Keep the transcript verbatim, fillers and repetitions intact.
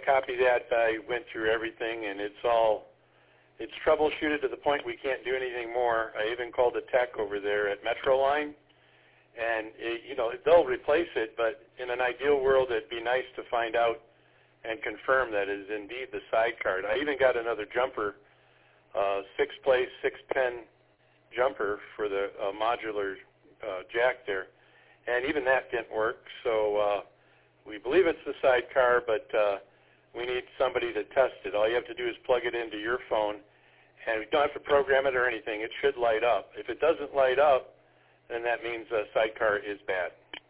copy that. I went through everything, and it's all, it's troubleshooted to the point we can't do anything more. I even called the tech over there at Metroline, and, it, you know, they'll replace it, but in an ideal world, it'd be nice to find out and confirm that it is indeed the side card. I even got another jumper, uh, six-place, six-pin jumper for the uh, modular uh, jack there, and even that didn't work. So uh, we believe it's the sidecar, but uh, we need somebody to test it. All you have to do is plug it into your phone, and you don't have to program it or anything. It should light up. If it doesn't light up, then that means the sidecar is bad.